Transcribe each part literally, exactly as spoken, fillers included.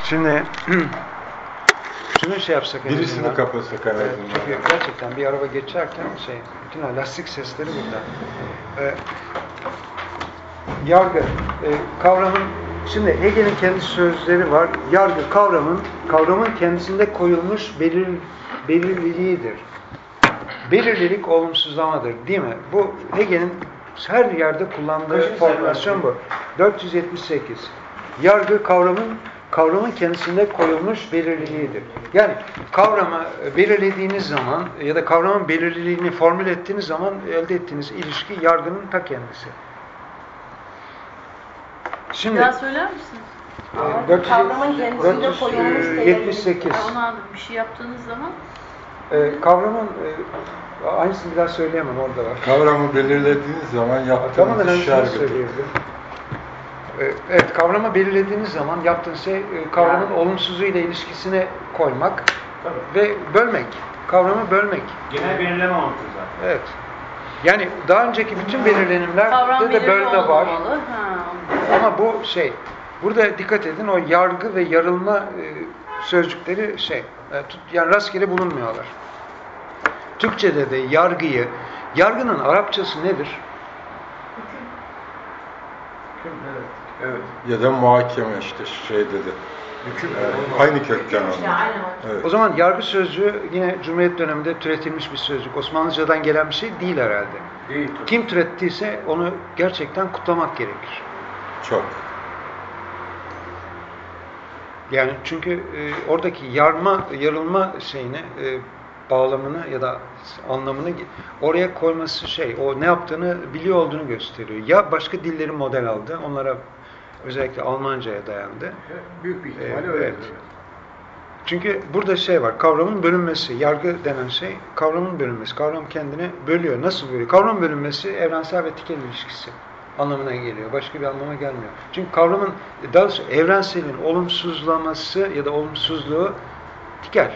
Şimdi şunu şey yapsak en Birisini azından. kapatsak en azından. Evet, çünkü gerçekten bir araba geçerken şey, bütün o lastik sesleri burada. Ee, yargı e, kavramın, şimdi Hegel'in kendi sözleri var. Yargı kavramın kavramın kendisinde koyulmuş belir, belirliliğidir. Belirlilik olumsuzlamadır, değil mi? Bu Hegel'in her yerde kullandığı formülasyon bu. dört yüz yetmiş sekiz. Yargı kavramın kavramın kendisinde koyulmuş belirliliğidir. Yani kavramı belirlediğiniz zaman ya da kavramın belirliliğini formül ettiğiniz zaman elde ettiğiniz ilişki yargının ta kendisi. Şimdi daha söyler misiniz? E, dört yüz, kavramın kendisinde koyulmuş yetmiş sekiz. Onu anladım. Bir şey yaptığınız zaman E, kavramın e, aynısını bir daha söyleyemem, orada var. Kavramı belirlediğiniz zaman yaptığınız iş yargıdır. Evet, kavramı belirlediğiniz zaman yaptığınız şey kavramın yani olumsuzluğuyla ilişkisine koymak. Tabii. Ve bölmek. Kavramı bölmek. Genel belirleme mantığı zaten. Evet. Yani daha önceki bütün belirlenimlerde de bölme var. Ha. Ama bu şey, burada dikkat edin, o yargı ve yarılma e, sözcükleri şey, e, tut, yani rastgele bulunmuyorlar. Türkçe'de de yargıyı, yargının Arapçası nedir? Evet. Evet. Ya da muhakeme işte şey dedi. Hüküm. Yani aynı kökten anlar. Evet. O zaman yargı sözcüğü yine Cumhuriyet döneminde türetilmiş bir sözcük. Osmanlıcadan gelen bir şey değil herhalde. Değil. Kim türettiyse onu gerçekten kutlamak gerekir. Çok. Yani çünkü e, oradaki yarma, yarılma şeyini, e, bağlamını ya da anlamını oraya koyması şey, o ne yaptığını biliyor olduğunu gösteriyor. Ya başka dilleri model aldı, onlara özellikle Almanca'ya dayandı. Büyük bir ihtimalle ee, öyle. Evet. Çünkü burada şey var, kavramın bölünmesi, yargı denen şey, kavramın bölünmesi. Kavram kendini bölüyor. Nasıl bölüyor? Kavram bölünmesi evrensel ve tikel ilişkisi anlamına geliyor. Başka bir anlama gelmiyor. Çünkü kavramın, daha doğrusu evrenselin olumsuzlaması ya da olumsuzluğu tikel.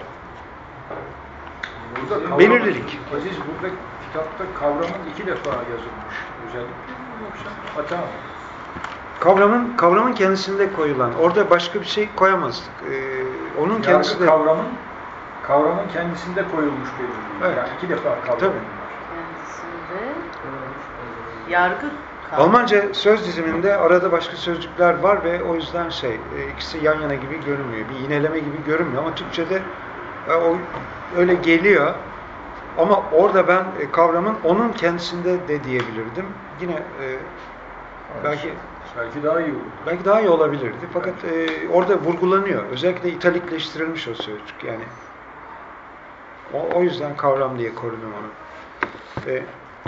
Burada kavramın, belirlilik. Aziz, burada kitapta kavramın iki defa yazılmış. Özellikle yoksa hata mı? Kavramın kavramın kendisinde koyulan, orada başka bir şey koyamazdık. Ee, onun Yargı kendisinde kavramın kavramın kendisinde koyulmuş belirlilik. Evet. Yani iki defa kavram. Tabii. Kendisinde yargı kavramı. Almanca söz diziminde arada başka sözcükler var ve o yüzden şey, ikisi yan yana gibi görünmüyor. Bir yineleme gibi görünmüyor ama Türkçe'de o öyle geliyor. Ama orada ben kavramın onun kendisinde de diyebilirdim. Yine e, belki belki daha iyi olur. belki daha iyi olabilirdi. Fakat e, orada vurgulanıyor. Özellikle italikleştirilmiş o sözcük. Yani o, o yüzden kavram diye korudum onu. E,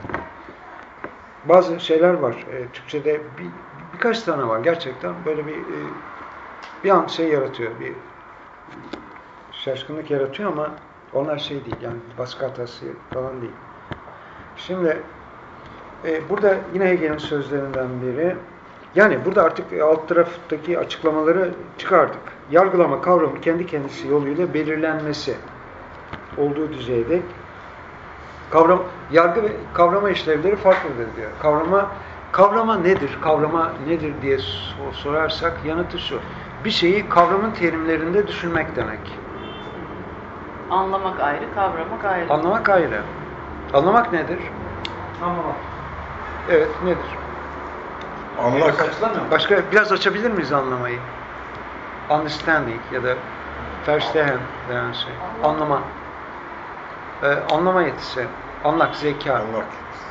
bazı şeyler var. E, Türkçe'de bir, birkaç tane var. Gerçekten böyle bir e, bir an şey yaratıyor. Bir şaşkınlık yaratıyor ama onlar şey değil. Yani baskı hatası falan değil. Şimdi e, burada yine Hegel'in sözlerinden biri. Yani burada artık alt taraftaki açıklamaları çıkardık. Yargılama kavramı kendi kendisi yoluyla belirlenmesi olduğu düzeyde kavram, yargı ve kavrama işlevleri farklıdır diyor. Kavrama, kavrama nedir? Kavrama nedir diye sorarsak yanıtı şu. Bir şeyi kavramın terimlerinde düşünmek demek. Anlamak ayrı, kavramak ayrı. Anlamak ayrı. Anlamak nedir? Anlamak. Evet, nedir? Anlamak. Başka biraz açabilir miyiz anlamayı? Understanding ya da verstehen denen şey. Anlama. Ee, anlama yetisi. Anlak, zeka. Anlak.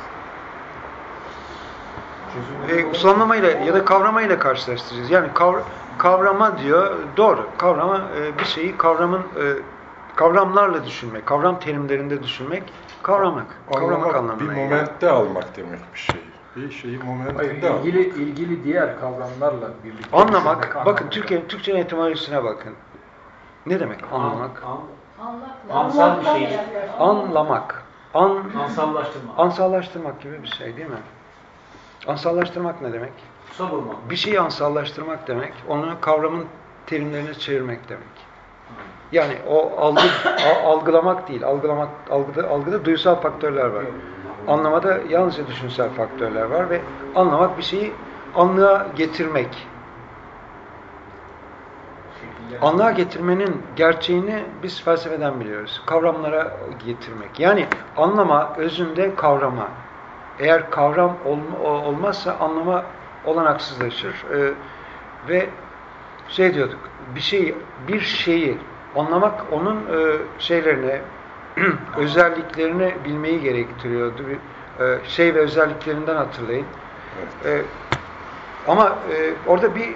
Ve usulanmamayla ya da kavramayla karşılaştıracağız. Yani kavr kavrama diyor, doğru. Kavrama e, bir şeyi kavramın e, kavramlarla düşünmek, kavram terimlerinde düşünmek, kavramak. Kavramak Anlamak bir anlamına geliyor. momentte almak demek bir şey. Bir şeyi momentinde almak. ilgili ilgili diğer kavramlarla birlikte. Anlamak, bakın Türkiye Türkçe etimolojisine bakın. Ne demek anlamak? An, Anlatmak. Ansal bir şey. Anlamak. An Ansallaştırma. ansallaştırmak gibi bir şey değil mi? Ansallaştırmak ne demek? Savurmak. Bir şeyi ansallaştırmak demek, onu kavramın terimlerine çevirmek demek. Yani o algı, algılamak değil, algılamak, algıda, algıda duysal faktörler var. Anlamada yalnızca düşünsel faktörler var ve anlamak bir şeyi anlığa getirmek. anlığa getirmenin gerçeğini biz felsefeden biliyoruz. Kavramlara getirmek. Yani anlama özünde kavrama. Eğer kavram ol, olmazsa anlama olanaksızlaşır. Ee, ve şey diyorduk, bir şeyi, bir şeyi anlamak onun e, şeylerini, özelliklerini bilmeyi gerektiriyordu. Bir, e, şey ve özelliklerinden hatırlayın. Evet. E, ama e, orada bir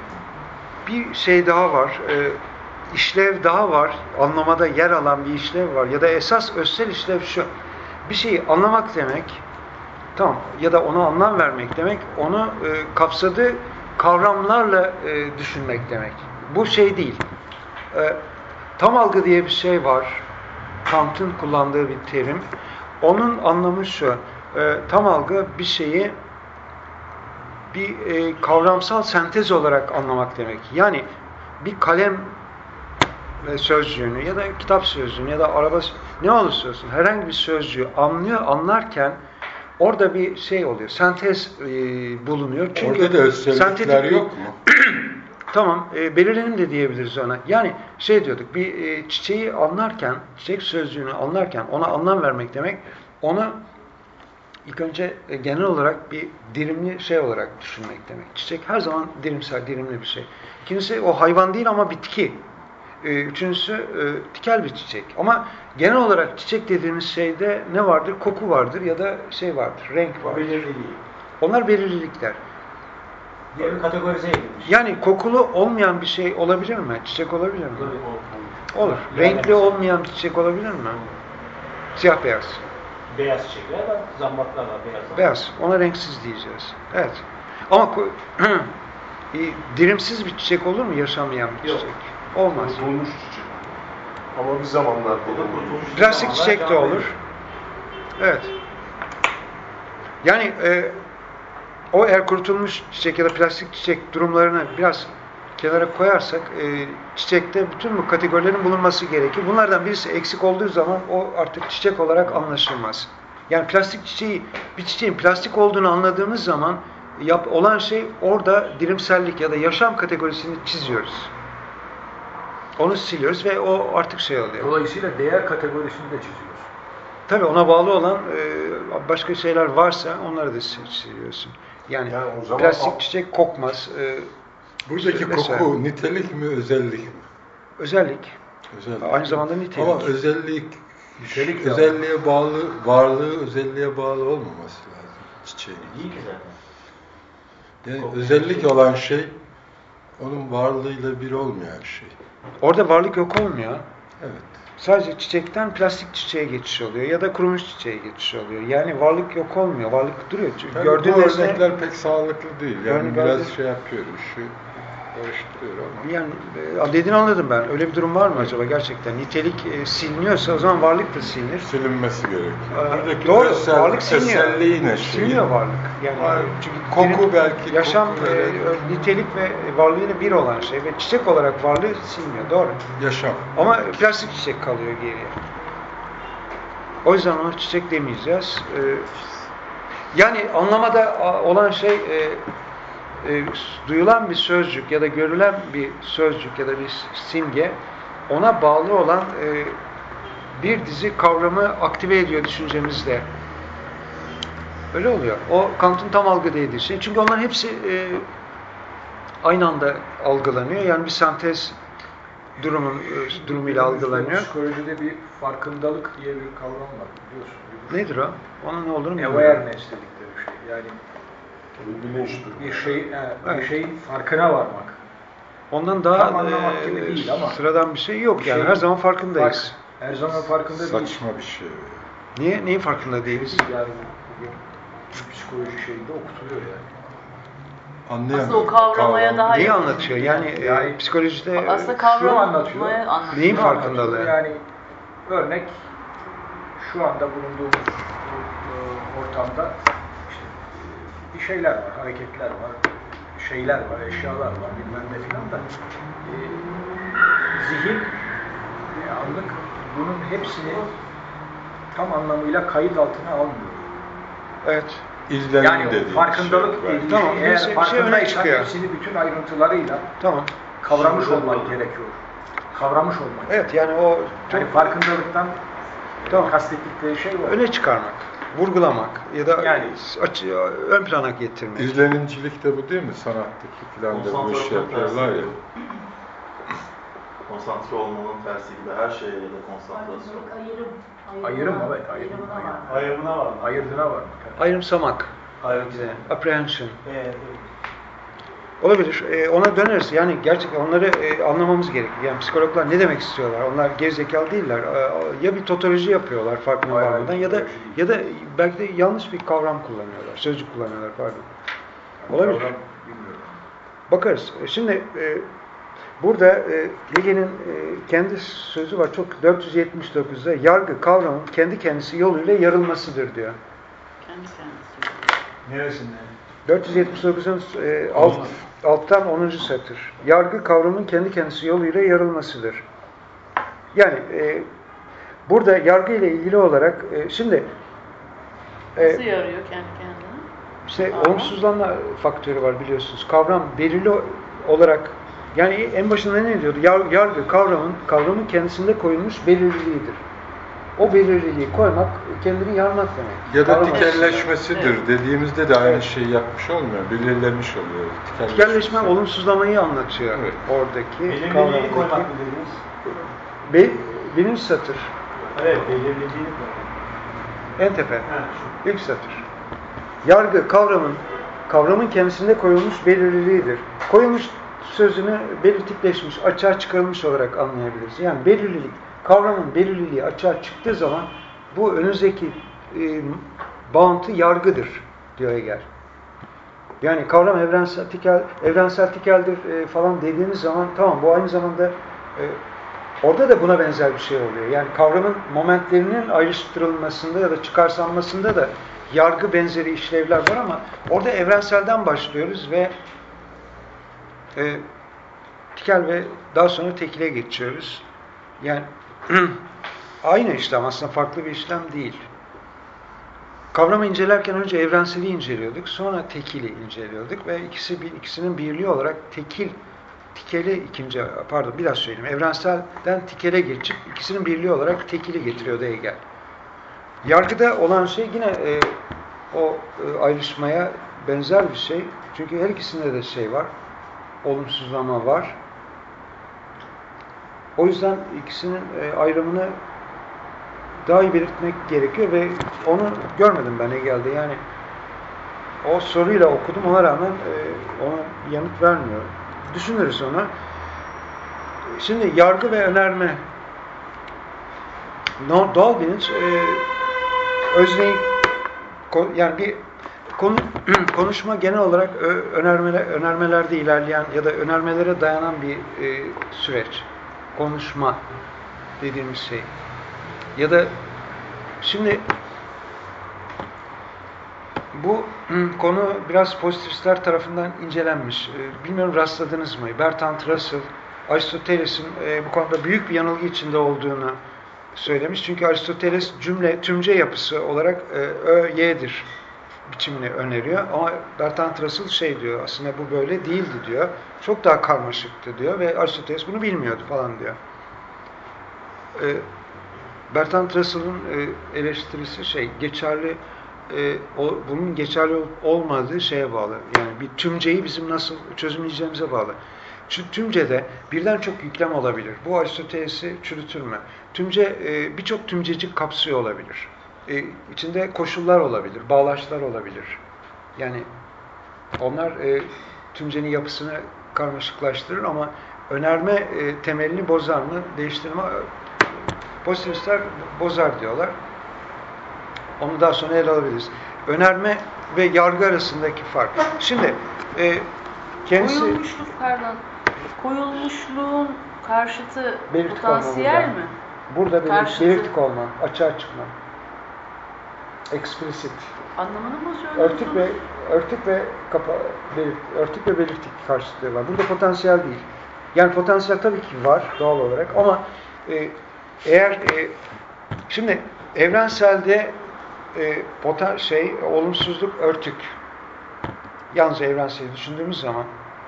bir şey daha var, e, işlev daha var, anlamada yer alan bir işlev var. Ya da esas özsel işlev şu, bir şeyi anlamak demek, tamam, ya da ona anlam vermek demek, onu e, kapsadığı kavramlarla e, düşünmek demek. Bu şey değil. E, tam algı diye bir şey var, Kant'ın kullandığı bir terim. Onun anlamı şu, e, tam algı bir şeyi bir e, kavramsal sentez olarak anlamak demek. Yani bir kalem sözcüğünü ya da kitap sözcüğünü ya da araba ne olursa olsun herhangi bir sözcüğü anlıyor, anlarken orada bir şey oluyor, sentez e, bulunuyor. Çünkü orada da özellikler yok mu? Tamam, e, belirlenim de diyebiliriz ona. Yani şey diyorduk, bir e, çiçeği anlarken, çiçek sözcüğünü anlarken ona anlam vermek demek, onu İlk önce e, genel olarak bir dirimli şey olarak düşünmek demek. Çiçek her zaman dirimsel, dirimli bir şey. İkincisi o hayvan değil ama bitki. E, üçüncüsü e, tikel bir çiçek. Ama genel olarak çiçek dediğimiz şeyde ne vardır? Koku vardır ya da şey vardır, renk vardır. Belirliliği. Onlar belirlilikler. Diğeri kategorize edilmiş. Yani kokulu olmayan bir şey olabilir mi? Çiçek olabilir mi? Olur. Olur. Renkli olmayan çiçek olabilir mi? Siyah beyaz. Beyaz çiçekler var, zambaklar var, beyaz. Beyaz. Ona renksiz diyeceğiz. Evet. Ama e, dirimsiz bir çiçek olur mu? Yaşamayan bir Yok. çiçek. Olmaz. Kurtulmuş çiçek. Ama bir zamanlar kurtulmuş. Plastik çiçek de olur. Evet. Yani e, o eğer kurutulmuş çiçek ya da plastik çiçek durumlarını biraz kenara koyarsak e, çiçekte bütün bu kategorilerin bulunması gerekir. Bunlardan birisi eksik olduğu zaman o artık çiçek olarak anlaşılmaz. Yani plastik çiçeği, bir çiçeğin plastik olduğunu anladığımız zaman yap, olan şey orada dirimsellik ya da yaşam kategorisini çiziyoruz. Onu siliyoruz ve o artık şey oluyor. Dolayısıyla değer kategorisini de çiziyoruz. Tabii ona bağlı olan e, başka şeyler varsa onları da siliyorsun. Yani, Yani o zaman plastik o- çiçek kokmaz. E, Buradaki mesela- koku nitelik mi, özellik mi? özellik. Özellik. Aynı zamanda nitelik. Ama özellik, Nitelik de özelliğe bağlı, varlığı özelliğe bağlı olmaması lazım çiçeğin. İyi ki zaten. Yani Koku. özellik olan şey, onun varlığıyla bir olmayan şey. Orada varlık yok olmuyor. Evet. Sadece çiçekten plastik çiçeğe geçiş oluyor ya da kurumuş çiçeğe geçiş oluyor. Yani varlık yok olmuyor. Varlık duruyor. Çünkü Tabii gördüğün bu nesne örnekler pek sağlıklı değil. Yani Yani biraz gördüğün- şey yapıyor, işi karıştırıyor ama. yani e, dediğini anladım ben. Öyle bir durum var mı acaba gerçekten? Nitelik e, siliniyorsa o zaman varlık da silinir. Silinmesi gerekiyor. Ee, Buradaki Doğru. özel- varlık siliniyor. özelliği ne şeyin? Siliniyor varlık. Yani Var. çünkü Koku dilim- belki, yaşam koku e, evet. nitelik ve varlığıyla bir olan şey ve çiçek olarak varlığı siliniyor. Doğru. Yaşam. Ama plastik çiçek kalıyor geriye. O yüzden ona çiçek demeyeceğiz. Ee, yani anlamada a, olan şey e, e, duyulan bir sözcük ya da görülen bir sözcük ya da bir simge ona bağlı olan e, bir dizi kavramı aktive ediyor düşüncemizde. Öyle oluyor. O Kant'ın tam algı dediği şey. Çünkü onların hepsi e, aynı anda algılanıyor. Yani bir sentez durumun e, durumuyla algılanıyor. Psikolojide bir farkındalık diye bir kavram var biliyorsun. Nedir o? Onun ne olduğunu bilmiyorum. Awareness dedikleri bir şey. Yani Bilinç durumu. bir şey, e, bir Evet. şeyin farkına varmak. Ondan daha Tam anlamak e, gibi değil ama. sıradan bir şey yok Bir yani. şey- Her zaman farkındayız. Fark- her zaman farkında değil. Saçma bir şey. Niye? Neyin farkında değiliz? Yani bugün bir psikoloji şeyinde okutuluyor yani. Anlayamıyorum. Aslında o kavramaya Kavram- daha Neyi yakın. anlatıyor? Yani, e, Yani- psikolojide Aslında Şunu kavramaya anlatıyor. anlatıyor. Neyin Şunu farkındalığı? anlatıyor, Yani örnek şu anda bulunduğumuz bu, e, ortamda işte e, bir şeyler var, hareketler var, şeyler var, eşyalar var, bilmem ne filan da e, zihin e, anlık bunun hepsini tam anlamıyla kayıt altına almıyor. evet. İzlenim Yani dediğim o farkındalık şey. dediği Tamam, şey, bir eğer şey- bir şey öne farkındaysan çıkıyor. hepsini bütün ayrıntılarıyla Tamam. kavramış Şimdi olmak olmadı. gerekiyor. Kavramış olmak. Evet, yani o çok Yani farkındalıktan tamam, kastettikleri şey o. öne çıkarmak, vurgulamak ya da Yani- açı, ön plana getirmek. İzlenimcilik de bu değil mi? Sanattaki filan da bu işi yapıyorlar ya. Konsantre olmanın tersi gibi her şeye ya da konsantrasyon. Ayrım. Ayrım, evet, ayrım, Ayrımına ayrım. var. Ayrımına var mı? Ayırdığına var. Ayrımsamak, Ayrım. apprehension. Evet. Olabilir. Ee, ona döneriz. Yani gerçekten onları e, anlamamız gerekiyor. Yani psikologlar ne demek istiyorlar? Onlar gerizekalı değiller. Ee, ya bir totoloji yapıyorlar farkına Hayır, varmadan hayır, ya da totoloji değil. ya da belki de yanlış bir kavram kullanıyorlar. Sözcük kullanıyorlar pardon. Olabilir. Kavram bilmiyorum. Bakarız. E, Şimdi e, burada e, Hegel'in e, kendi sözü var. Çok dört yüz yetmiş dokuzda yargı kavramın kendi kendisi yoluyla yarılmasıdır diyor. Kendi kendisi. Neresinde? dört yüz yetmiş dokuzun e, alt, alttan onuncu satır. Yargı kavramın kendi kendisi yoluyla yarılmasıdır. Yani e, burada yargı ile ilgili olarak e, şimdi e, Nasıl yarıyor kendi kendine? işte Kavram. olumsuzlanma faktörü var biliyorsunuz. Kavram belirli olarak yani en başında ne diyordu? Yar- Yargı kavramın kavramın kendisinde koyulmuş belirliliğidir. O belirliliği koymak kendini yarmak demek. Ya da Kavram tikelleşmesidir Evet. dediğimizde de aynı Evet. şeyi yapmış olmuyor. Belirlemiş oluyor. Tikelleşme olumsuzlamayı anlatıyor Evet. oradaki Belirliliği kavramdaki. koymak mı dediniz? Be, birinci satır. Evet, belirliliği koymak. En tepe. Ha, şu. İlk satır. Yargı kavramın kavramın kendisinde koyulmuş belirliliğidir. Koyulmuş sözünü belirtikleşmiş, açığa çıkarılmış olarak anlayabiliriz. Yani belirlilik, kavramın belirliliği açığa çıktığı zaman bu önümüzdeki e, bağıntı yargıdır diyor Hegel. Yani kavram evrensel tikel, evrensel tikeldir e, falan dediğimiz zaman tamam bu aynı zamanda e, orada da buna benzer bir şey oluyor. Yani kavramın momentlerinin ayrıştırılmasında ya da çıkarsanmasında da yargı benzeri işlevler var ama orada evrenselden başlıyoruz ve e, tikel ve daha sonra tekile geçiyoruz. Yani aynı işlem aslında farklı bir işlem değil. Kavramı incelerken önce evrenseli inceliyorduk, sonra tekili inceliyorduk ve ikisi bir ikisinin birliği olarak tekil tikeli ikinci pardon bir daha söyleyeyim. Evrenselden tikele geçip ikisinin birliği olarak tekili getiriyordu Hegel. Yargıda olan şey yine e, o e, ayrışmaya benzer bir şey. Çünkü her ikisinde de şey var. Olumsuzlama var. O yüzden ikisinin e, ayrımını daha iyi belirtmek gerekiyor ve onu görmedim ben Hegel'de. Yani o soruyla okudum ona rağmen e, ona bir yanıt vermiyor. Düşünürüz onu. Şimdi yargı ve önerme no, doğal bilinç e, özneyi yani bir konu, konuşma genel olarak ö, önermeler, önermelerde ilerleyen ya da önermelere dayanan bir e, süreç. Konuşma dediğimiz şey. Ya da şimdi bu konu biraz pozitivistler tarafından incelenmiş. Bilmiyorum rastladınız mı? Bertrand Russell, Aristoteles'in bu konuda büyük bir yanılgı içinde olduğunu söylemiş. Çünkü Aristoteles cümle, tümce yapısı olarak ö, y'dir biçimini öneriyor. Ama Bertrand Russell şey diyor, aslında bu böyle değildi diyor. Çok daha karmaşıktı diyor ve Aristoteles bunu bilmiyordu falan diyor. Bertrand Russell'ın eleştirisi şey, geçerli e, o, bunun geçerli olup olmadığı şeye bağlı. Yani bir tümceyi bizim nasıl çözümleyeceğimize bağlı. Çünkü tümcede birden çok yüklem olabilir. Bu Aristoteles'i çürütür mü? Tümce e, birçok tümcecik kapsıyor olabilir. E, içinde koşullar olabilir, bağlaçlar olabilir. Yani onlar e, tümcenin yapısını karmaşıklaştırır ama önerme e, temelini bozar mı? Değiştirme pozitivistler bozar diyorlar. Onu daha sonra ele alabiliriz. Önerme ve yargı arasındaki fark. Şimdi e, kendisi... Koyulmuşluk, pardon. Koyulmuşluğun karşıtı Belirtik potansiyel olma burada. mi? Burada belir, Karşıtı. belirtik olma, açığa çıkma. Explicit. Anlamını bozuyor. Örtük ve örtük ve kapa, belirt, örtük ve belirtik karşıtlığı var. Burada potansiyel değil. Yani potansiyel tabii ki var doğal olarak ama e, eğer e, şimdi evrenselde e, poten, şey olumsuzluk örtük. Yalnız evrenseli düşündüğümüz zaman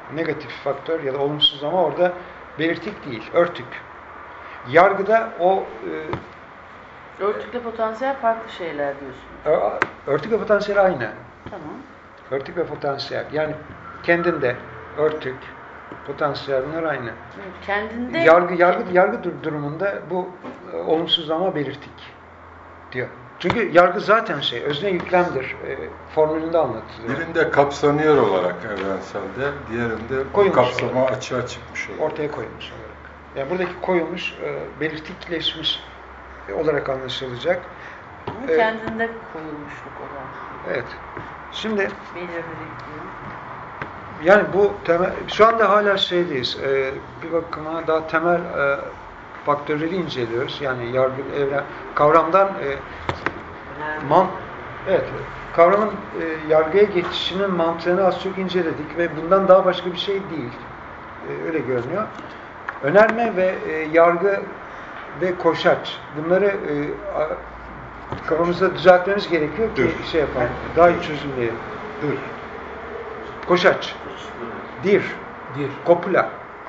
negatif faktör ya da olumsuzlama orada belirtik değil, örtük. Yargıda o e, Örtükle potansiyel farklı şeyler diyorsunuz. örtük ve potansiyel aynı. Tamam. Örtük ve potansiyel. Yani kendinde örtük, potansiyel bunlar aynı. Evet, kendinde Yargı yargı yargı dur- durumunda bu e, olumsuzlama belirtik diyor. Çünkü yargı zaten şey, özne yüklemdir. E, formülünde anlatılıyor. Birinde kapsanıyor olarak evrenselde, diğerinde Koyulmuş kapsama olarak. açığa çıkmış olarak. Ortaya koyulmuş olarak. Yani buradaki koyulmuş, e, belirtikleşmiş olarak anlaşılacak. Ama e, kendinde koyulmuşluk olan Evet. Şimdi belirlilik diyor. yani bu temel, şu anda hala şeydeyiz. E, bir bakıma daha temel e, faktörleri inceliyoruz. Yani yargı, evren, kavramdan e, man, evet, kavramın e, yargıya geçişinin mantığını az çok inceledik ve bundan daha başka bir şey değil. E, öyle görünüyor. Önerme ve e, yargı ve koşaç. Bunları e, a, kafamızda düzeltmemiz gerekiyor ki Dur. şey yapalım. Daha iyi çözümleyelim. Dur. Koşaç. Dir. Dir. Kopula.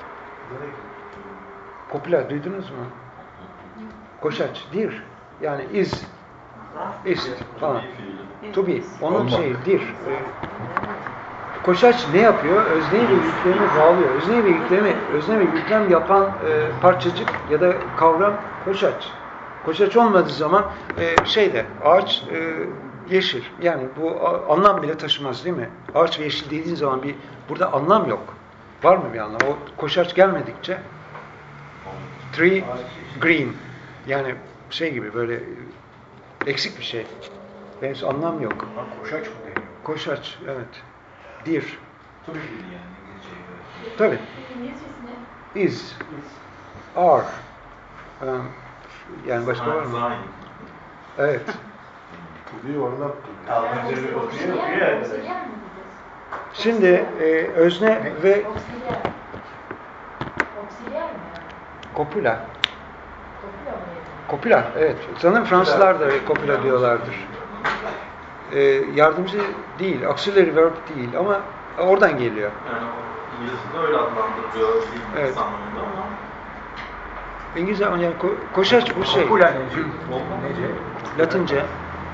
Kopula duydunuz mu? Koşaç. Dir. Yani is. Ist falan. To be. Onun Olmak. şeyi dir. Ee, Koşaç ne yapıyor? Özneyi ve yüklemi bağlıyor. Özneyi ve yüklemi, özne ve yüklem yapan e, parçacık ya da kavram koşaç. Koşaç olmadığı zaman e, şeyde ağaç e, yeşil. Yani bu a, anlam bile taşımaz değil mi? Ağaç ve yeşil dediğin zaman bir burada anlam yok. Var mı bir anlam? O koşaç gelmedikçe tree green. Yani şey gibi böyle e, eksik bir şey. Henüz anlam yok. Buna koşaç mı deniyor? Koşaç, evet. Dir. Tabii ki yani İngilizce'ye göre. Tabii. İngilizcesi ne? Is. Are. Um, yani başka var mı? Zayn. Evet. Bir oradan Almanca bir okuyor, Oksijen okuyor mi? ya. Oksijen mi? Şimdi e, özne ve Oksijen. Oksijen mi? kopula. Kopya mı? Kopula, evet. Sanırım Fransızlar da kopula diyorlardır. E, yardımcı değil, auxiliary verb değil ama oradan geliyor. Yani o İngilizce'de öyle adlandırılıyor değil Evet. anlamında ama İngilizce yani ko- koşaç bu şey. Kopula nece? Nece? Latince.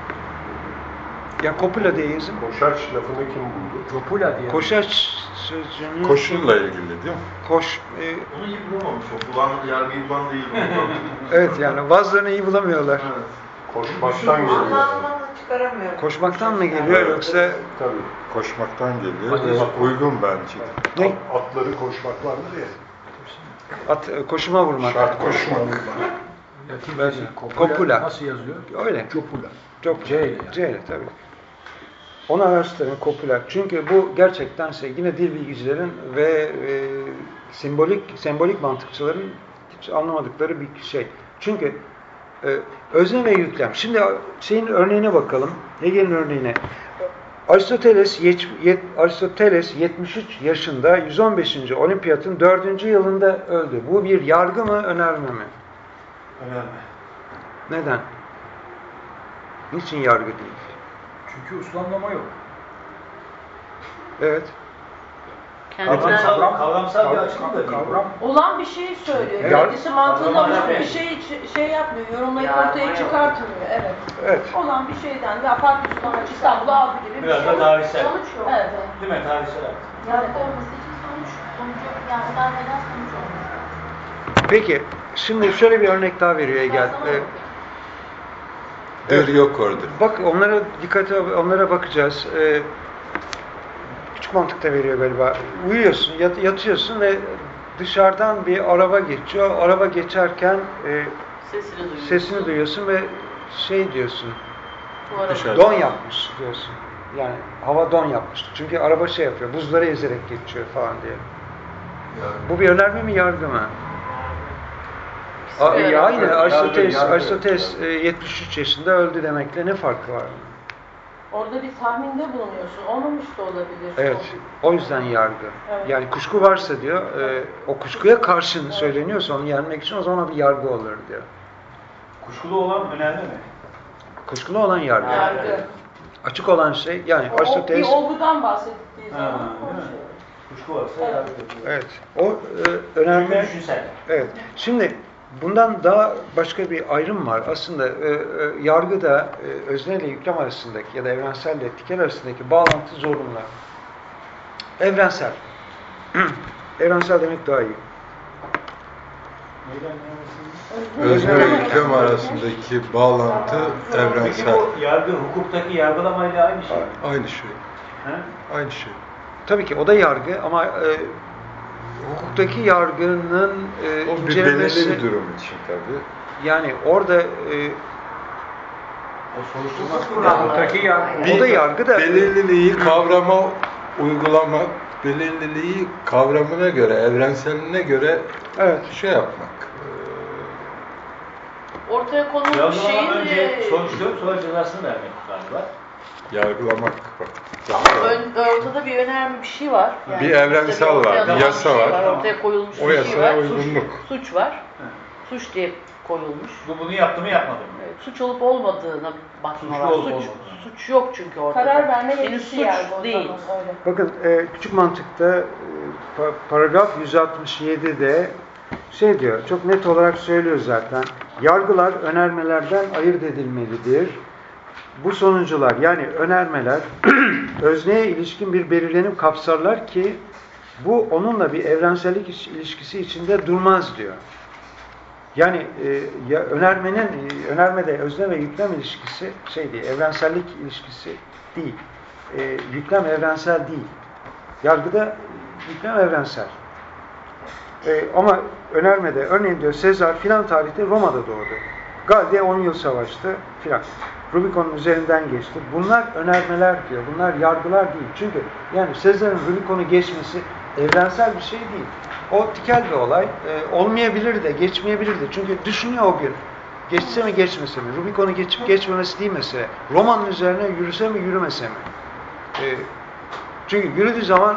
Ya kopula diye yazın. Koşaç lafını kim buldu? Kopula diye. Koşaç sözcüğünün Koşulla ilgili değil mi? koş e, onu iyi bulamamış. O bulan, yargıyı bulan değil. evet yani vazlarını iyi bulamıyorlar. Evet. Koşmaktan geliyor. Koşmaktan mı geliyor yoksa Tabii. Koşmaktan geliyor. Hadi. ve uygun bence. ne? At- atları koşmak vardır ya. At, koşuma vurmak. Şart koşmak. Latincesi Ben- kopula. kopula. Nasıl yazıyor? Öyle. Copula. Çok C ile. C ile tabii. Onu araştırın kopüler. Çünkü bu gerçekten şey, yine dil bilgicilerin ve e, sembolik sembolik mantıkçıların hiç anlamadıkları bir şey. Çünkü e, özne ve yüklem. Şimdi şeyin örneğine bakalım. Hegel'in örneğine. Aristoteles, yet, yet, Aristoteles yetmiş üç yaşında yüz on beşinci olimpiyatın dördüncü yılında öldü. Bu bir yargı mı, önerme mi? Önemli. Neden? Niçin yargı değil? Çünkü uslanlama yok. Evet. Kendinden Kavram- kavramsal bir Kavram- açılım da değil. Kavram Olan bir şeyi söylüyor. Evet. Kendisi mantığında Kavram- bir şey şey yapmıyor, yorumlayıp Yargı ortaya yok. çıkartmıyor. Evet. Evet. Olan bir şeyden ve apart üstten İstanbul'u aldı gibi bir Biraz şey. da tarihsel. Sonuç yok. Evet. Değil mi? Tarihsel artık. Yargı olması için sonuç, sonucu, yani önermeden sonuç olması. Peki, şimdi şöyle bir örnek daha veriyor Hegel. Ee, Der yok orada. bak onlara dikkate, onlara bakacağız. Ee, küçük mantıkta veriyor galiba. Uyuyorsun, yat, yatıyorsun ve dışarıdan bir araba geçiyor. Araba geçerken e, sesini duyuyorsun. sesini duyuyorsun ve şey diyorsun, Bu arada Dışarı. don yapmış diyorsun. Yani hava don yapmış. Çünkü araba şey yapıyor, buzları ezerek geçiyor falan diye. Bu bir önerme mi, yargı mı? A, bir ya aynı. önerme. Aristoteles, yargı, Aristoteles e, yetmiş üç yaşında öldü demekle ne farkı var? Orada bir tahminde bulunuyorsun. Olmamış da olabilir. Evet. O yüzden yargı. Evet. Yani kuşku varsa diyor, e, o kuşkuya karşın söyleniyorsa onu yenmek için o zaman bir yargı olur diyor. Kuşkulu olan önemli mi? Kuşkulu olan yargı. Yargı. Açık olan şey, yani O, bir Aristoteles olgudan bahsettiği Ha, zaman değil mi? konuşuyor. Kuşku varsa Evet. yargı ediyor. Evet. O e, önemli. Çünkü düşünsel. Evet. Şimdi bundan daha başka bir ayrım var. Aslında e, e, yargıda e, özne ile yüklem arasındaki ya da evrensel ile tikel arasındaki bağlantı zorunlu. Evrensel. Evrensel demek daha iyi. Neyden neresiniz? Özne ve yüklem arasındaki bağlantı Peki evrensel. bu yargı, hukuktaki yargılamayla aynı şey. Aynı şey. He? Aynı şey. Tabii ki o da yargı ama e, hukuktaki yargının e, O bir incelemesi, belirli bir durum için tabii. yani orada e, O soruşturma kuralları. Hukuktaki yargı. o da yargı da Belirliliği kavrama uygulamak, belirliliği kavramına göre, evrenseline göre evet. şey yapmak. Ortaya konulmuş yargılama şeyin önce de soruşturup sonra cezasını vermek galiba. Ee, yargılamak. Bak. ön, ortada bir önemli bir şey var. Yani Bir evrensel işte bir var, ortaya bir konan yasa bir şey var. Ortaya koyulmuş O bir şey yasaya var. uygunluk. Suç, suç var. Suç diye koyulmuş. Bu bunu yaptı mı yapmadı mı? Evet, suç olup olmadığına bakıyorlar. Suçlu olup Suç, olmadığına. suç yok çünkü ortada. Karar verme Henüz yetkisi suç yargı o değil. zaman, öyle. Bakın e, küçük mantıkta e, pa- paragraf yüz altmış yedide şey diyor, çok net olarak söylüyor zaten. Yargılar önermelerden ayırt edilmelidir. Bu sonuncular yani önermeler özneye ilişkin bir belirlenim kapsarlar ki bu onunla bir evrensellik iş- ilişkisi içinde durmaz diyor. Yani e, ya önermenin e, önermede özne ve yüklem ilişkisi şey değil, evrensellik ilişkisi değil. E, yüklem evrensel değil. Yargıda yüklem evrensel. E, ama önermede örneğin diyor Sezar filan tarihte Roma'da doğdu. Galdi'ye on yıl savaştı filan. Rubikon'un üzerinden geçti. Bunlar önermeler diyor. Bunlar yargılar değil. Çünkü yani Sezar'ın Rubikon'u geçmesi evrensel bir şey değil. O tikel bir olay. E, olmayabilir de, geçmeyebilir de. Çünkü düşünüyor o gün. Geçse mi geçmese mi? Rubikon'u geçip geçmemesi değil mesele. Roma'nın üzerine yürüse mi yürümese mi? E, çünkü yürüdüğü zaman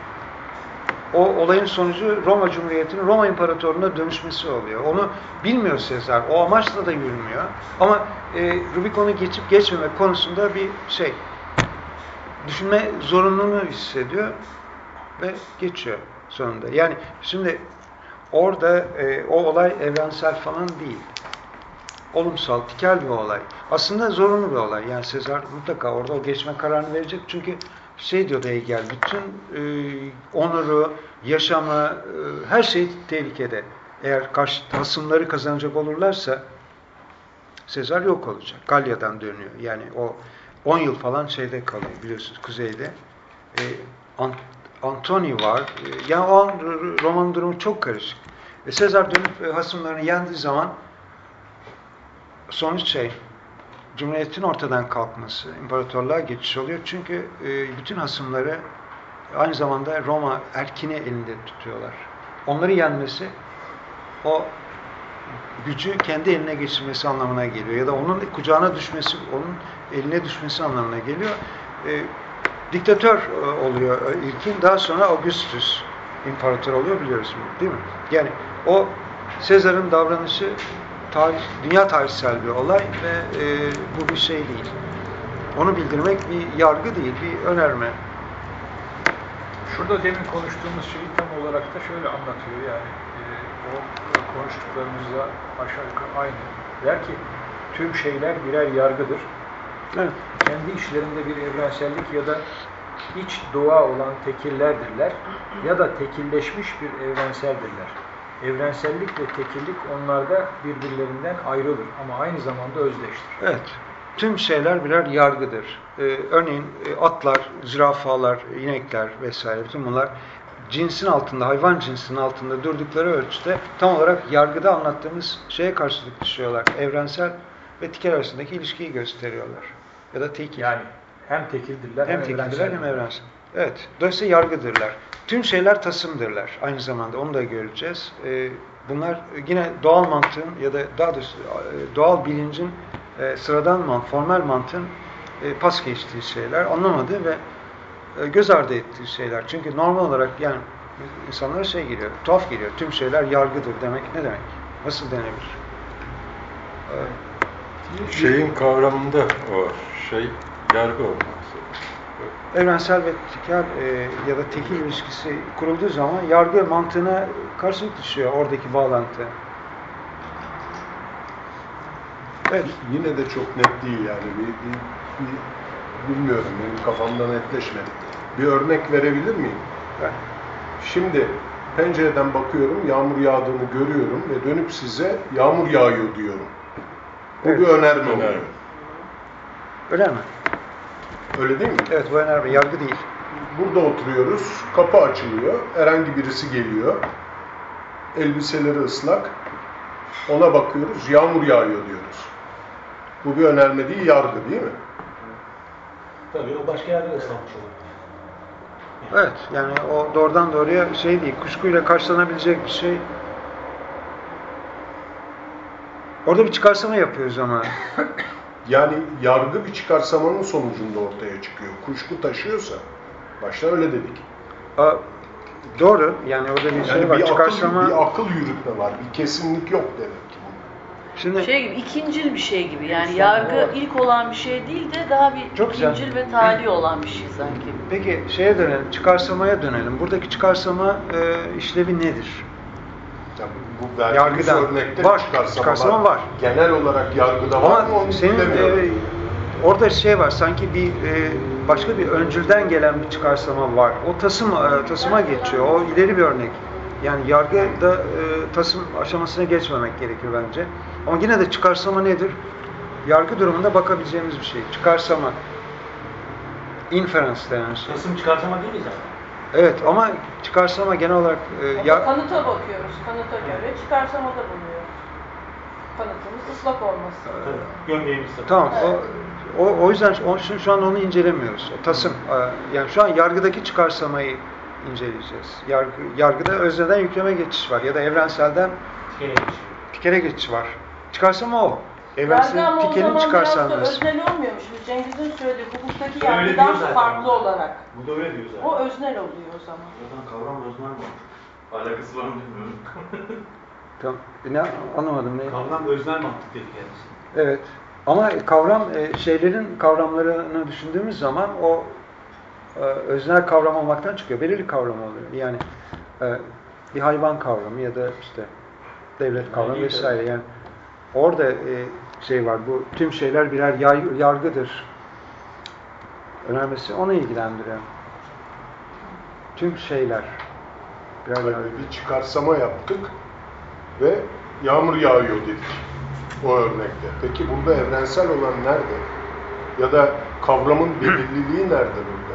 o olayın sonucu Roma Cumhuriyeti'nin Roma İmparatorluğu'na dönüşmesi oluyor. Onu bilmiyor Sezar. O amaçla da yürümüyor. Ama e, Rubikon'u geçip geçmemek konusunda bir şey düşünme zorunluluğunu hissediyor ve geçiyor sonunda. Yani şimdi orada e, o olay evrensel falan değil. Olumsal, tikel bir olay. Aslında zorunlu bir olay. Yani Sezar mutlaka orada o geçme kararını verecek. Çünkü şey diyor Hegel, bütün e, onuru, yaşamı, e, her şey tehlikede. Eğer karşı hasımları kazanacak olurlarsa Sezar yok olacak. Galya'dan dönüyor. Yani o on yıl falan şeyde kalıyor biliyorsunuz kuzeyde. E, Ant Antony var. E, yani o an Roma'nın durumu çok karışık. E, Sezar dönüp e, hasımlarını yendiği zaman sonuç şey, Cumhuriyet'in ortadan kalkması, imparatorluğa geçiş oluyor. Çünkü e, bütün hasımları aynı zamanda Roma erkini elinde tutuyorlar. Onları yenmesi, o gücü kendi eline geçirmesi anlamına geliyor. Ya da onun kucağına düşmesi, onun eline düşmesi anlamına geliyor. E, diktatör e, oluyor ilkin, daha sonra Augustus imparator oluyor biliyoruz değil mi? Yani o Sezar'ın davranışı tarih, dünya tarihsel bir olay ve e, bu bir şey değil. Onu bildirmek bir yargı değil, bir önerme. Şurada demin konuştuğumuz şeyi tam olarak da şöyle anlatıyor yani e, o konuştuklarımızla aşağı yukarı aynı. Der ki tüm şeyler birer yargıdır. Evet. Kendi işlerinde bir evrensellik ya da iç doğa olan tekillerdirler ya da tekilleşmiş bir evrenseldirler. Evrensellik ve tekillik onlarda birbirlerinden ayrılır ama aynı zamanda özdeştir. Evet. Tüm şeyler birer yargıdır. Ee, örneğin e, atlar, zürafalar, inekler vesaire bütün bunlar cinsin altında, hayvan cinsinin altında durdukları ölçüde tam olarak yargıda anlattığımız şeye karşılık düşüyorlar. Evrensel ve tikel arasındaki ilişkiyi gösteriyorlar. Ya da tekil. Yani hem tekildirler hem hem, tekildirler evrensel. hem evrensel. Evet. Dolayısıyla yargıdırlar. Tüm şeyler tasımdırlar. Aynı zamanda onu da göreceğiz. Ee, bunlar yine doğal mantığın ya da daha doğrusu e, doğal bilincin e, sıradan mantığın, formal mantığın e, pas geçtiği şeyler, anlamadığı ve e, göz ardı ettiği şeyler. Çünkü normal olarak yani insanlara şey geliyor, tuhaf geliyor. Tüm şeyler yargıdır demek ne demek? Nasıl denebilir? Ee, Şeyin kavramında o şey yargı olması. evrensel ve tikel e, ya da tekil ilişkisi kurulduğu zaman yargı mantığına karşılık düşüyor oradaki bağlantı. Evet. Yine de çok net değil yani. Bir, bir, bir, bilmiyorum, benim kafamda netleşmedi. Bir örnek verebilir miyim? Evet. Şimdi pencereden bakıyorum, yağmur yağdığını görüyorum ve dönüp size yağmur yağıyor diyorum. Bu Evet. bir önerme oluyor. Öyle mi? Öyle değil mi? Evet, bu önerme, yargı değil. Burada oturuyoruz, kapı açılıyor, herhangi birisi geliyor, elbiseleri ıslak, ona bakıyoruz, yağmur yağıyor diyoruz. Bu bir önerme değil, yargı değil mi? Tabii o başka yerde ıslanmış olur. Evet, yani o doğrudan doğruya şey değil, kuşkuyla karşılanabilecek bir şey. Orada bir çıkarsama yapıyoruz ama. Yani yargı bir çıkarsamanın sonucunda ortaya çıkıyor. Kuşku taşıyorsa, başta öyle dedik. A, doğru, yani orada bir Yani şey var, bir çıkarsama. akıl, bir akıl yürütme var, bir kesinlik yok demek ki. Şimdi Şey gibi, ikincil bir şey gibi. Yani yargı ilk olan bir şey değil de daha bir Çok güzel. ikincil ve tali olan bir şey sanki. peki şeye dönelim, çıkarsamaya dönelim. Buradaki çıkarsama e, işlevi nedir? Yani bu verdiğimiz Yargıdan. örnekte Var, çıkarsama, çıkarsama var. Genel olarak yargıda var mı Ama onu senin bilemiyorum. e, orada şey var, sanki bir e, başka bir öncülden gelen bir çıkarsama var. O tasım e, tasıma geçiyor. O ileri bir örnek. Yani yargıda e, tasım aşamasına geçmemek gerekiyor bence. Ama yine de çıkarsama nedir? Yargı durumunda bakabileceğimiz bir şey. Çıkarsama. Inference denen şey. Tasım çıkartama değil mi zaten? Evet ama çıkarsama genel olarak e, ya, Kanıta bakıyoruz. Kanıta göre çıkarsamada bulunuyoruz. Kanıtımız ıslak olması. Tabii. Gömleğimiz tabii. tamam. O, o, o yüzden o, şu, şu an onu incelemiyoruz. O tasım. e, Yani şu an yargıdaki çıkarsamayı inceleyeceğiz. Yargı, yargıda özneden yükleme geçiş var ya da evrenselden Tikene geçiyor. tikere geçiş var. Çıkarsama o. Yargı Evrensel ama o tikenin zaman biraz da çıkarsanması. öznel olmuyormuş. Biz Cengiz'in söylediği hukuktaki Öyle yargıdan diyor zaten. farklı olarak. Bu da öyle diyor zaten. O öznel oluyor o zaman. Zaten kavram öznel mi? Alakası var mı bilmiyorum. Tamam. E, Ne anlamadım ne? Kavram öznel mantık dedi kendisi. Evet. Ama kavram e, şeylerin kavramlarını düşündüğümüz zaman o e, öznel kavram olmaktan çıkıyor. Belirli kavram oluyor. Yani e, bir hayvan kavramı ya da işte devlet kavramı Yani vesaire. Yani orada e, şey var. Bu tüm şeyler birer yay, yargıdır. Önermesi onu ilgilendiriyor. Tüm şeyler birer Yani yargı. bir çıkarsama yaptık ve yağmur yağıyor dedik o örnekte. Peki burada evrensel olan nerede? Ya da kavramın belirliliği nerede burada?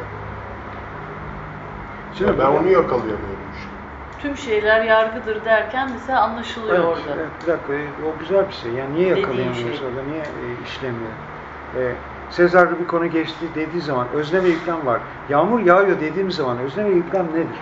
Şimdi Ya ben burada- onu yakalayamıyorum işte. Tüm şeyler yargıdır derken mesela anlaşılıyor Evet, orada. evet, bir dakika. e, O güzel bir şey. Yani niye Dediğin yakalayamıyoruz şey. orada? Niye e, işlemiyor? E, Sezar Rubikon'u geçti dediği zaman özne ve yüklem var. Yağmur yağıyor dediğimiz zaman özne ve yüklem nedir?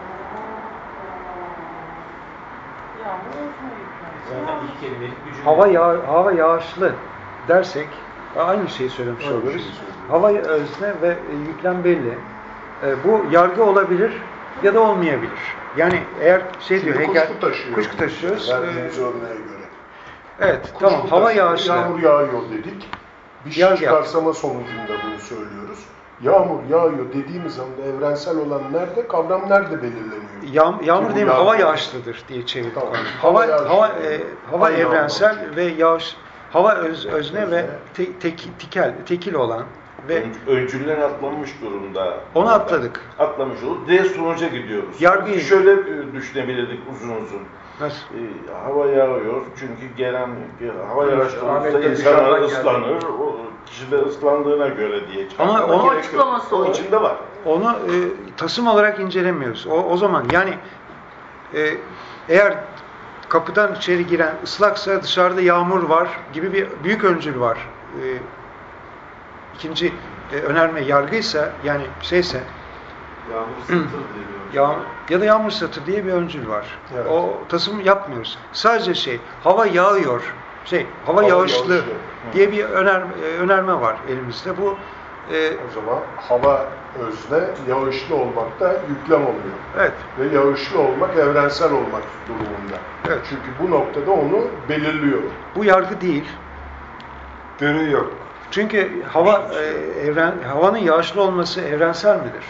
Yağmur öznel yüklenir. Zaten ilk kelimelik gücü. Hava yağ, hava yağışlı dersek aynı şeyi söylemiş Aynı oluruz. şeyi söylüyoruz. Hava özne ve e, yüklem belli. E, bu yargı olabilir ya da olmayabilir. Yani eğer şey diyor Şimdi Hegel, kuşku taşıyoruz. kuşku taşıyoruz. Verdiğimiz E, örneğe göre. evet, Kuşku tamam. Hava taşıyor, yağışlı. Yağmur yağıyor dedik. Bir şey Yargı çıkarsama sonucunda bunu söylüyoruz. Yağmur yağıyor dediğimiz anda evrensel olan nerede? Kavram nerede belirleniyor? Yağ, yağmur bu değil mi? yağmur- Hava yağışlıdır diye çevirdik. Tamam. onu. Hava Hava yağışlı. hava e, hava Aynı evrensel anlamda. ve yağış hava öz, özne Özne. ve te, tek, tikel tekil olan ve Öncüller atlanmış durumda. onu atladık. Atlamış olur. D sonuca gidiyoruz. Yargıyı- Şöyle e, düşünebilirdik uzun uzun. Nasıl? E, hava yağıyor çünkü gelen bir hava yağışlarında Ahmet'te insanlar dışarıdan ıslanır. O kişi de ıslandığına göre diye çıkar. Ama Ama onun gerek yok. açıklaması O o. içinde var. Onu e, tasım olarak incelemiyoruz. O, o zaman yani e, eğer kapıdan içeri giren ıslaksa dışarıda yağmur var gibi bir büyük öncül var. E, ikinci e, önerme yargıysa yani şeyse Yağmur ısıtır Ya, ya da yağmur satır diye bir öncül var. Evet. O tasım yapmıyoruz. Sadece şey, hava yağıyor, şey, hava, Hava yağışlı yağışlı. diye bir öner, önerme var elimizde. Bu e, O zaman hava özne, yağışlı olmak da yüklem oluyor. evet, Ve yağışlı olmak evrensel olmak durumunda. Evet. Çünkü bu noktada onu belirliyor. bu yargı değil. Dürü yok. Çünkü hava e, evren havanın yağışlı olması evrensel midir?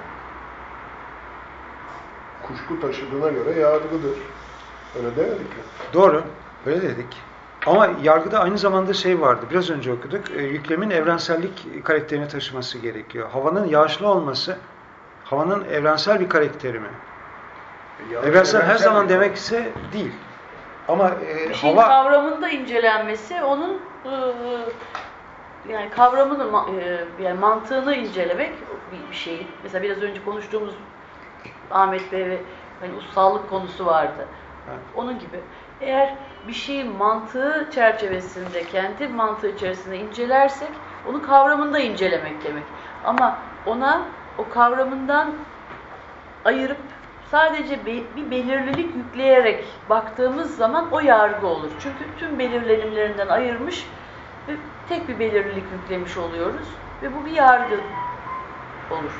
Kuşku taşıdığına göre yargıdır. Öyle demedik mi? Doğru. Öyle dedik. Ama yargıda aynı zamanda şey vardı. Biraz önce okuduk. E, yüklemin evrensellik karakterini taşıması gerekiyor. Havanın yağışlı olması havanın evrensel bir karakteri mi? Yağış Evrensel her evrensel zaman mi? demek ise değil. Ama e, Bir şeyin hava kavramında incelenmesi, onun e, yani kavramını, ma- e, yani mantığını incelemek bir, bir şeyin. Mesela biraz önce konuştuğumuz Ahmet Bey ve hani ussallık konusu vardı. Evet. Onun gibi. Eğer bir şeyin mantığı çerçevesinde, kendi mantığı içerisinde incelersek, onu kavramında incelemek demek. Ama ona o kavramından ayırıp sadece be- bir belirlilik yükleyerek baktığımız zaman o yargı olur. Çünkü tüm belirlenimlerinden ayırmış ve tek bir belirlilik yüklemiş oluyoruz ve bu bir yargı olur.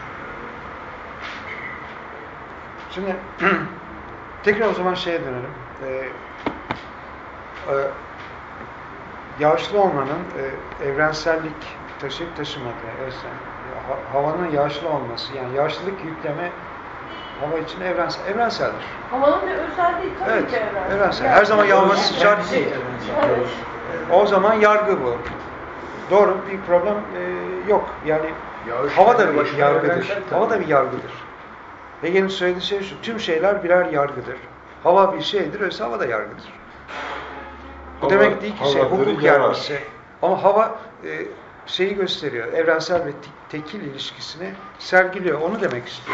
Şimdi tekrar o zaman şeye dönelim. Ee, e, yağışlı olmanın e, evrensellik taşıyıp taşımadığı, özlem, ha- havanın yağışlı olması, yani yağışlılık yükleme hava için evrensel, evrenseldir. Havanın da özel değil tabii Evet, ki evrensel. evrensel. Her zaman yağması şart değil. Evet. O zaman yargı bu. Doğru, bir problem e, yok. Yani Yağış hava da kendi bir başına yargıdır. evrensel tabii. Hava da bir yargıdır. Hegel'in söylediği şey şu, tüm şeyler birer yargıdır. Hava bir şeydir, öyleyse hava da yargıdır. Bu Hava- demek değil ki şey, havadır, hukuk yarar. yargısı. Ama hava e, şeyi gösteriyor, evrensel ve te- tekil ilişkisini sergiliyor. Onu demek istiyor.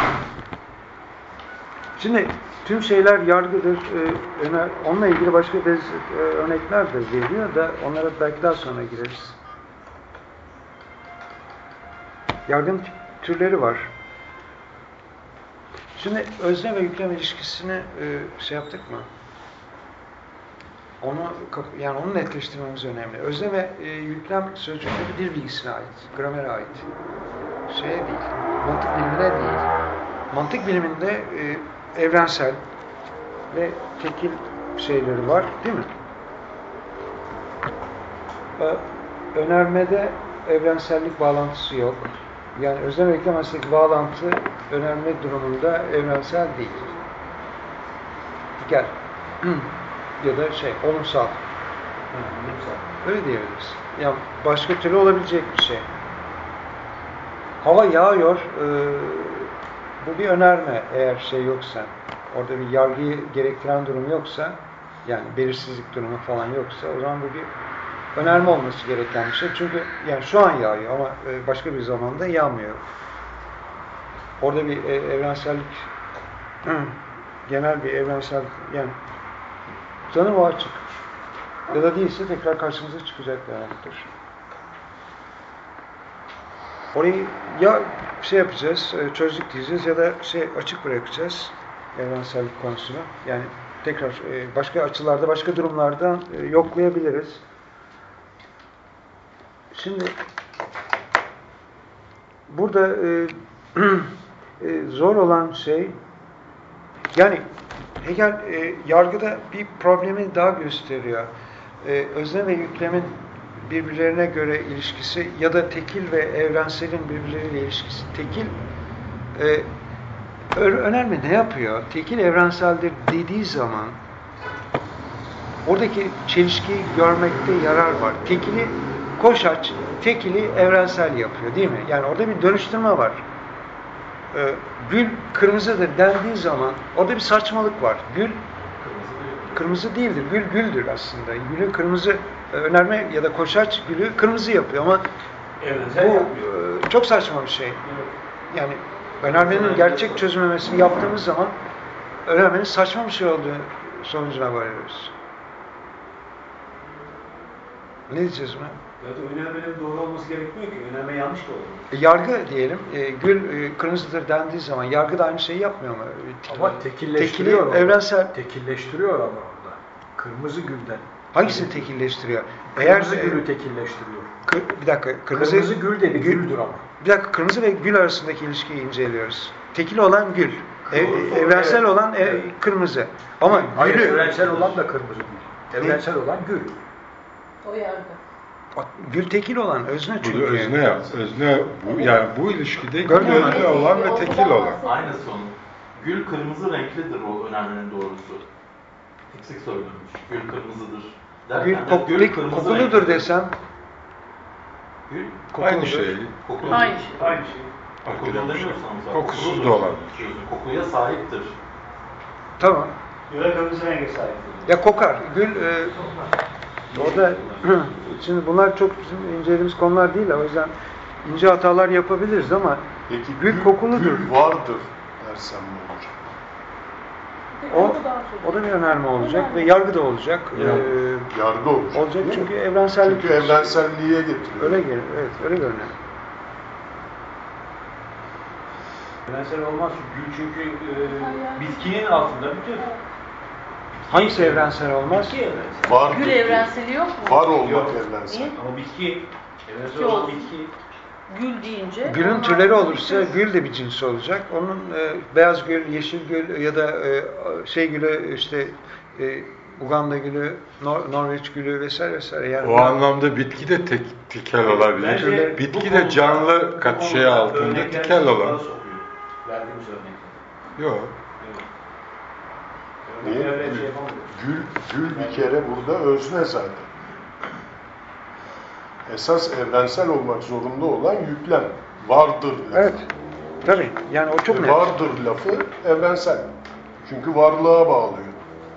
Şimdi tüm şeyler yargıdır. E, öner, onunla ilgili başka bez, e, örnekler de veriyor da onlara belki daha sonra gireriz. Yargının türleri var. Şimdi özne ve yüklem ilişkisini e, şey yaptık mı? Onu kap- yani onu netleştirmemiz önemli. Özne ve e, yüklem sözcükleri dil bilgisine ait, gramere ait. Şeye değil, mantık bilimine değil. Mantık biliminde e, evrensel ve tekil şeyleri var, değil mi? E, önermede evrensellik bağlantısı yok. Yani özlem ve yüklem arasındaki bağlantı önerme durumunda evrensel değil. Gel. Ya da şey, olumsal. Öyle diyebiliriz. Yani başka türlü olabilecek bir şey. Hava yağıyor, e, bu bir önerme eğer şey yoksa, orada bir yargıyı gerektiren durum yoksa, yani belirsizlik durumu falan yoksa, o zaman bu bir önerme olması gereken bir şey. Çünkü yani şu an yağıyor ama e, başka bir zamanda yağmıyor. Orada bir e, evrensellik, genel bir evrensel, yani sanırım o açık. Ya da değilse tekrar karşımıza çıkacak demektir. Orayı ya şey yapacağız, çözdük diyeceğiz ya da şey açık bırakacağız evrensellik konusunu. Yani tekrar başka açılarda, başka durumlardan yoklayabiliriz. Şimdi burada e, e, zor olan şey, yani Hegel e, yargıda bir problemi daha gösteriyor. E, özne ve yüklemin birbirlerine göre ilişkisi ya da tekil ve evrenselin birbirleriyle ilişkisi. Tekil e, önerme ne yapıyor? Tekil evrenseldir dediği zaman oradaki çelişkiyi görmekte yarar var. Tekili Koşaç, tekili evrensel yapıyor değil mi? Yani orada bir dönüştürme var. E, gül kırmızıdır dendiği zaman orada bir saçmalık var. Gül kırmızı değildir. Gül güldür aslında. Gülü kırmızı önerme ya da koşaç gülü kırmızı yapıyor ama Evrensel bu yapmıyor. e, çok saçma bir şey. Yani önermenin gerçek çözümlemesini yaptığımız zaman önermenin saçma bir şey olduğu sonucuna varıyoruz. Ne diyeceğiz buna? Zaten önermenin doğru olması gerekmiyor ki. Önerme yanlış da olur. E, yargı diyelim. E, gül e, kırmızıdır dendiği zaman yargı da aynı şeyi yapmıyor mu? Ama tekilleştiriyor. Tekili, orada. evrensel. Tekilleştiriyor ama orada. Kırmızı gülden. Hangisini tekilleştiriyor? Kırmızı Eğer, gülü tekilleştiriyor. Kır, bir dakika. Kırmızı, Kırmızı gül dedi. gül, Güldür ama. Bir dakika. Kırmızı ve gül arasındaki ilişkiyi inceliyoruz. Tekil olan gül. E, Doğru, evrensel evet. olan e, Evet. kırmızı. Ama Hayır, gülü... evrensel olan da kırmızı gül. Evrensel olan gül. O yargı. Gül tekil olan, özne Bu çünkü. da özne ya. Özne bu, yani bu ilişkide gül Gördün mü? özne olan ve tekil olan. Aynı son. Gül kırmızı renklidir o önermenin doğrusu. Eksik söylenmiş. Gül kırmızıdır. Derken Gül, de kok, gül peki kırmızı kokuludur renklidir. desem. Gül Aynı şey. kokulu. Aynı şey. Aynı şey. Kokulu demiyorsanız zaten. Kokusuz kokuludur da olabilir. diyorsun. Kokuya sahiptir. Tamam. Güle kırmızı renge sahip. Ya kokar. Gül e, orada şimdi bunlar çok bizim incelediğimiz konular değil. O yüzden ince hatalar yapabiliriz ama Peki gül kokuludur. Gül vardır dersem ne olacak? O, o da bir önerme olacak ve yargı da olacak. Ee, Yargı olacak. olacak değil mi? çünkü evrensellik. Çünkü evrenselliğe getiriyor. Öyle gelir, evet, öyle görünüyor. Evrensel olmaz. Gül çünkü e, bitkinin altında bütün. Hangisi evrensel olmaz? Bitki evrensel. Vardır. Gül evrenseli yok mu? Var olmak Yok. evrensel. Niye? Ama bitki evrensel Bitki olan olsun. bitki. Gül deyince. Gülün türleri olursa gül de bir cinsi olacak. Onun e, beyaz gül, yeşil gül ya da e, şey gülü işte e, Uganda gülü, Nor Norveç gülü vesaire vesaire. Yani O anlamda bitki de tek, tikel olabilir. Bence Bitki bu de konuda- canlı bu kat şey konuda altında örnekler tikel olan. bana sokuyor. Verdiğimiz örnekler. Yok. Niye? Örneklerle şey yapamıyorum. Gül, gül bir kere burada özne zaten. Esas evrensel olmak zorunda olan yüklem. Vardır lafı. evet, tabii. Yani o çok net. Vardır lafı evrensel. Çünkü varlığa bağlıyor.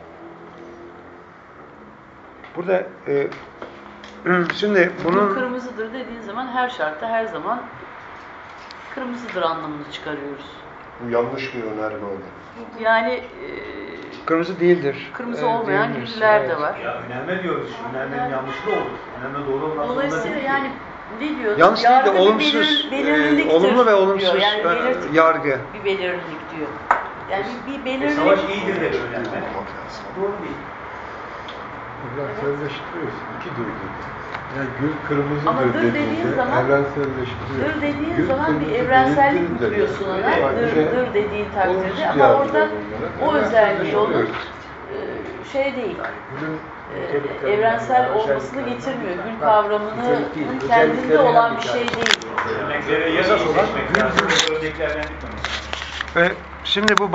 Burada e, şimdi Bunun bunun kırmızıdır dediğin zaman her şartta her zaman kırmızıdır anlamını çıkarıyoruz. Bu yanlış bir önerme oldu. Yani e, kırmızı değildir. kırmızı e, olmayan diyebiliriz. güller Evet. de var. Ya önerme diyoruz. Önermenin yanlışlığı olur. Önerme doğru olmak zorunda Dolayısıyla değil. yani ne diyor? Yalnız değil de Yargı bir olumsuz, belir- belirliliktir e, olumlu ve olumsuz diyor. Yani e, belirti- yargı. bir belirlilik diyor. Yani bir E, belirlilik. savaş iyidir de önerme. Olmak lazım. Doğru değil. Evrenselleştiriyorsun. İki duygu. Yani gül kırmızıdır Ama dır dediğin dediğinde zaman- evrenselleştiriyor. Dır dediğin Gül zaman bir kırmızı evrensellik değildir de yüklüyorsun diyor. ona. Yani Dır, şey, dır dediğin takdirde olumsuz ama yargılar orada bunlara. o özelliği onun Evrenselleştiriyor. e, şey değil. Gülün e, niteliklerinden, evrensel özelliklerinden- olmasını getirmiyor. Gül Bak, kavramının nitelik değil, kendinde özelliklerinden olan bir bir şey değil. Örneklere esas olan gül gül örneklerden gitmemiz. Ve şimdi bu